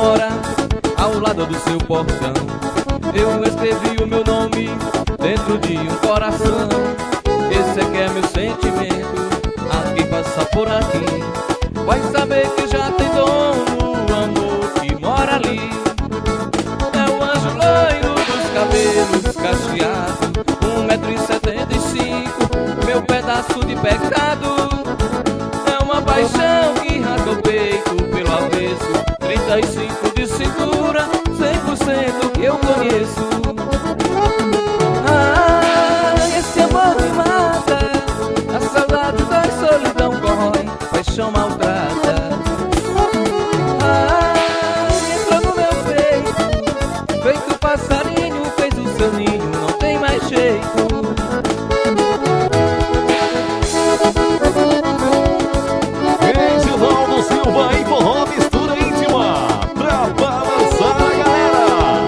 mora ao lado do seu portão. Eu escrevi o meu nome dentro de um coração. Esse é que é meu sentimento, a quem passa por aqui vai saber que já tem dono o amor que mora ali. É o anjo loiro dos cabelos cacheados, 1,75 m, meu pedaço de pecado. É uma paixão que rasga o peito pelo avesso, 35 de cintura, 100% que eu conheço. Ah, esse amor me mata, a saudade da solidão corrói, paixão maltrata. Ah, entrou no meu peito, feito passarinho, fez o seu ninho, não tem mais jeito. Reginaldo Silva e Forró Mistura Íntima, pra balançar a galera.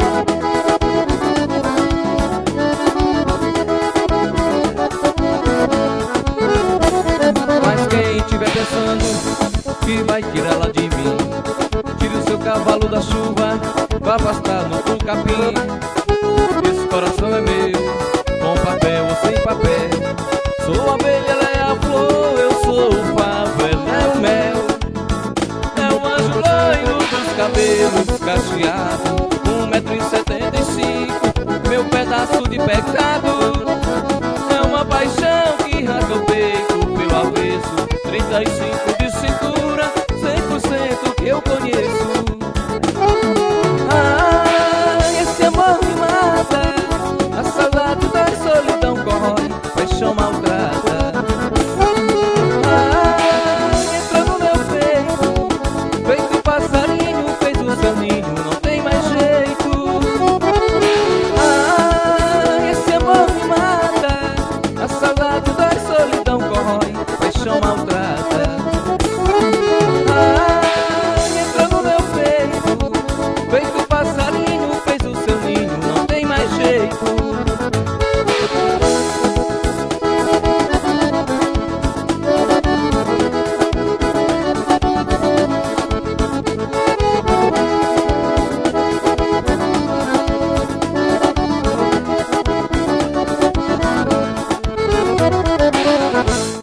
Mas quem estiver pensando que vai tirá-la de mim, tire o seu cavalo da chuva, vá pastar no outro capim. Esse coração é meu, com papel ou sem papel. Sou a abelha, ela é a flor, eu sou o favo, ela é o mel. É o anjo loiro dos cabelos cacheados, 1,75 m, meu pedaço de pecado. É uma paixão que rasga o peito pelo avesso, 35 de cintura, 100% que eu conheço. Ah, esse amor me mata, a saudade da solidão corrói, paixão maltrata. Ah, entrou no meu peito, feito passarinho, fez o seu ninho, não tem mais jeito. Ah, esse amor me mata, a saudade da solidão corrói, paixão maltrata.